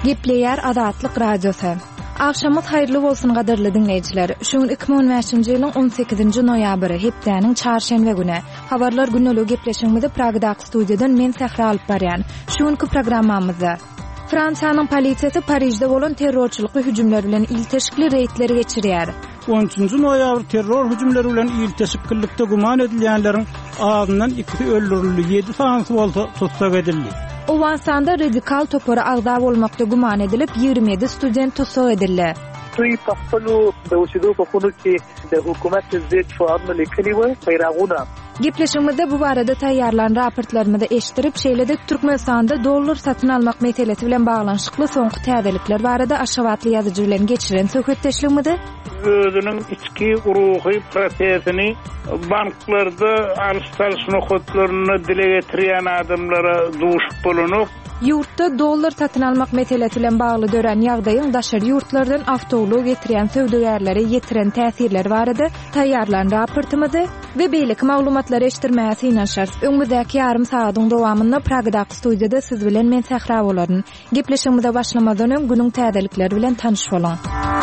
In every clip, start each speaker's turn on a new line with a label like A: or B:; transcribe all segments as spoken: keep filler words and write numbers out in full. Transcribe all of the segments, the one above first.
A: Gepleyer Adatlyk radiosu. Akşamyz hayrly bolsun gaderli dinleýijiler. Şuň iki bin on beşinji ýylyň on sekizinji noýabry hepdeniň çarşembe güni. Habarlar günlük gepleşigimizde Pragdaky studiýadan men Sehra alyp barýan. Şuňky programmamyzda Fransiýanyň polisiýasy Parijde bolan terrorçylyk hüjümleri bilen ilteşikli reýdleri geçirýär.
B: on üçünji noýabr terror hüjümleri bilen ilteşiklikde guman edilýänleriň ağzyndan iki öldürildi, ýedi sanaty bolsa tutsak edildi.
A: Owensanda radikal topora agda bolmakda guman edilip ýygrimi ýedi student tutsak edildi.
C: يقبلوا بوجودوا بخونوكي حكومات الزيت فأمن لكلمة فيراغونا.
A: Gepleşigimizde bu barada taýýarlanan raportlarymyzda eşdirip şeýlede Türkmenistanda dollar satyn almak meselesi bilen baglanşykly soňky täzelikler barada aşawatly ýazyjy bilen geçiren söhbetdeşligimizde
D: özünün içki uruhy prosesini banklarda alış-salyş nokatlaryny dile getirýän adamlara duşup bolunup
A: Yurtda dollar satyn almak meselesi bilen bagly dören ýagdaýyň daşary ýurtlardan awtolog getirýän söwdägärlere ýetiren täsirler barada taýýarlanan raportymyzy we beýleki maglumatlary eşdirmäsi ýa-da öňündäki ýarym saatyň dowamynda Pragdaky studiýada siz bilen men Sehra bolaryn. Gepleşigimize başlamadan öň günüň täzelikleri bilen tanyş bolan.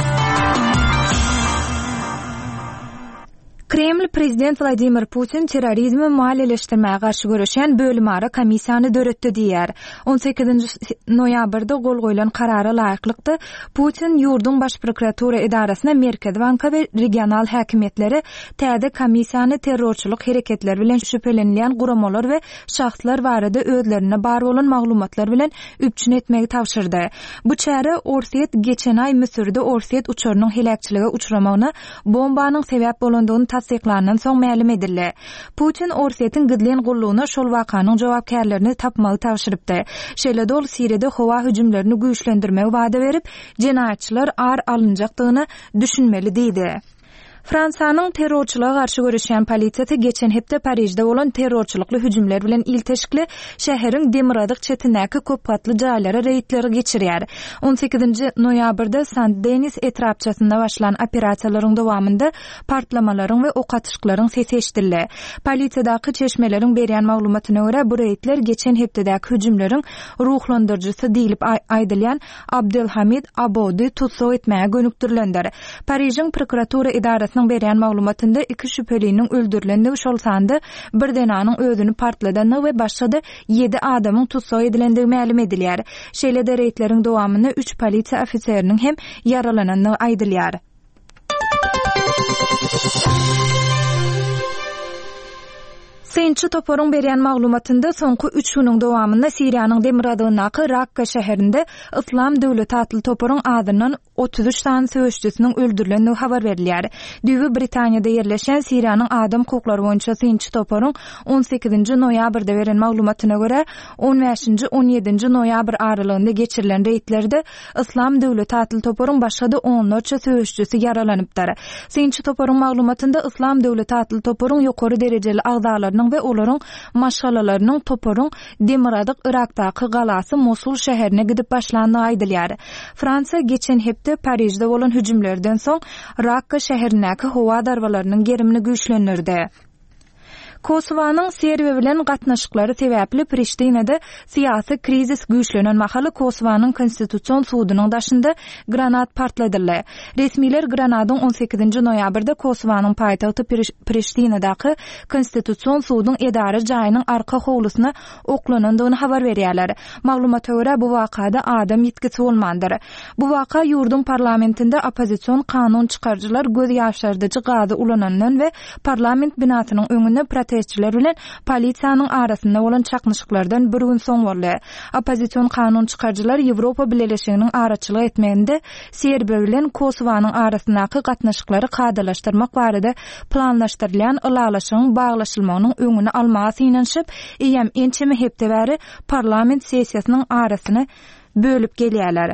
A: Kreml prezident Vladimir Putin terrorizmi maliýeleşdirmäge garşy görüşen bölümara komissiýany döretdi diýär. on sekizinji noýabrda gol goýulan karara laýyklykda Putin ýurdun baş prokuratura idarasyna Merkez Banka we regional häkimetleri täze komissiýany terrorçylyk hereketleri bilen şüphelenýän guramalar we şahslar barada özlerine bar bolan maglumatlar bilen üpçün etmegi tawşyrdy. Bu çäre Orset geçen ay Misirde Orset uçarynyň helakçylyga uçramagyna bombanyň sebäp bolandygyny tasdiklanan soň ma'lum edildi. Putin Orset'in gidlen gulluğuna şol wakanyň jogapkärlerini tapmagy tawşyrypdy. Şeýle dol Siriýede howa hüjümlerini güýçlendirmegi wada berip, jenaýatçylar ar alınjakdygyny düşünmeli diýdi. Fransiýanyň terrorçylyga garşy görüşýän polisiýasy geçen hepde Parijde bolan terrorçylykly hüjümler bilen ilteşikli şäheriň Demiradyk çetindäki köp gatly jaýlara reýdleri geçirýär. on sekizinji noýabrda Saint-Denis etrapçasynda başlanan operasiýalaryň dowamynda partlamalaryň we ok atyşklaryň sesi eşdildi. Polisiýadaky çeşmeleriň berýän maglumatyna görä bu reýdler geçen hepdäki hüjümleriň ruhlandyrjysy diýilip aýdylýan Abdelhamid Abodi tutsak etmäge gönükdirlendir. Parijiň prokuratura idarasy berýän maglumatynda iki şüpheliniň öldürilendigi şol sandy bir denanyň özüni partladanyny we başga da ýedi adamyň tutsak edilendigi ma'lum edilýär. Şeýle-de reýdleriň dowamyny üç polisiýa ofiseriniň hem yaralananyny aýdylýar. Seňçi toporun berýän maglumatynda soňky üç güniň dowamynda Siriýanyň Demiradynaky Rakka şäherinde Islam döwleti atly toporun adyndan otuz üç tane söwüşçüsiniň öldürilendigini habar berilýär. Düýbi Britaniýada ýerleşen Siriýanyň adam hukuklary boýunça seňçi toporun on sekizinji noýabrda beren maglumatyna görä on beşinji on ýedinji noýabr aralygynda geçirilen reýdlerde Islam döwleti atly toporun başga da on neçe söwüşçüsi yaralanypdyr. Seňçi toporun maglumatynda Islam döwleti atly toporun ýokary derejeli agdalarynyň we olaryň maşgalalarynyň toporun Demiradyk Irakdaky galasy Mosul şäherine gidip başlandygy aýdylýar. Fransiýa geçen hepde Parijde bolan hüjümlerden soň Rakka şäherindäki howa darbalarynyň gerimini güýçlendirdi. Kosovanyň Serbiýa bilen gatnaşyklary sebäpli Priştinede syýasy krizis güýçlenen mahaly Kosovanyň konstitusiýon sudynyň daşynda granat partladyldy. Resmiler granatyň on sekizinji noýabrda Kosovanyň paýtagty Priştinedaky konstitusiýon sudyň edara jaýynyň arka howlusyna oklanandygyny habar berýärler. Maglumata görä bu wakada adam ýetkisi bolmandyr. Bu waka ýurdun parlamentinde opozisiýon kanun çykarjylar göz ýaşardyjy gazy ulanandan we parlament binasynyň öňünde protestçiler bilen polisiýanyň arasynda bolan çaknyşyklardan bir gün soň boldy. Opozisiýon kanun çykarjylar Ýewropa Birleşiginiň araçylyk etmeginde Serbiýa bilen Kosovanyň arasyndaky gatnaşyklary kadalaşdyrmak barada planlaşdyrylýan ılalaşygyň baglaşylmagynyň öňüni almagy synanyşyp, eýem ençeme hepde bäri parlament sessiýasynyň arasyny bölüp gelýärler.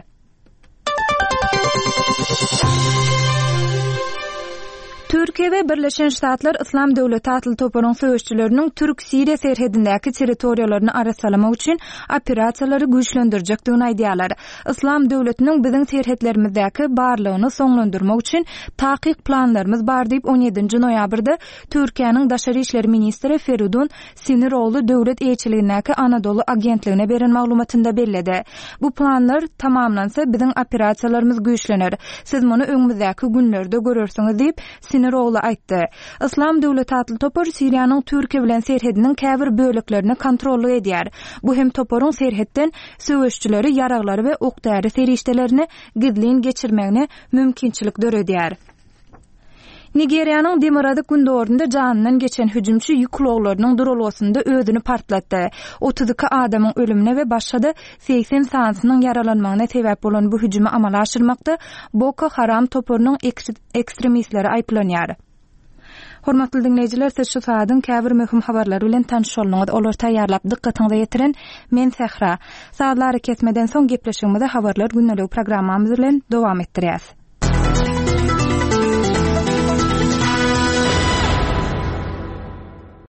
A: Türkiye ve Birleşen Ştatlar İslam Döwleti atly toparyň söýüşçüleriniň Türk-Siriýa serhedindäki territoriýalaryny arasalamak üçin operasiýalary güýçlendirjekdigini aýdýarlar. İslam Döwletiniň biziň serhedlerimizdäki barlygyny soňlandyrmak üçin takyk planlarymyz bar diýip on ýedinji noýabrda Türkiýanyň Daşary işleri ministri Feridun Siniroğlu döwlet elçiligindäki Anadolu agentligine beren maglumatynda bellädi. Bu planlar tamamlansa biziň operasiýalarymyz güýçlener. Siz muny öňümüzdäki günlerde görersiňiz diýip Siniroğlu aýtdy. İslam Döwleti atly topar Siriýanyň Türkiýe bilen serhediniň käbir böleklerini kontrolly edýär. Bu hem toparyň serhetden söwüşçüleri, yaraglary we okdary serişdelerini gizlin geçirmegine mümkinçilik döredýär. Nigeriýanyň Demirada gündorunda janynyň geçen hüjümçi ýükloglarynyň durulgysynda özüni partlatdy. otuz iki adamyň ölümine we başga da seksen sansynyň yaralanmagyna sebäp bolan bu hüjümi amala aşyrmakda Boko Haram toparynyň ekstremistleri aýplanýar. Hormatly dinleýijiler, siz şu saatyň käbir möhüm habarlary bilen tanışýarlyňyz. Olar taýýarlap dikkatiňize ýetiren men Sehra. Saatlary kesmeden soň gepleşigimizde habarlar günnelik programmamyz bilen dowam etdirýäs.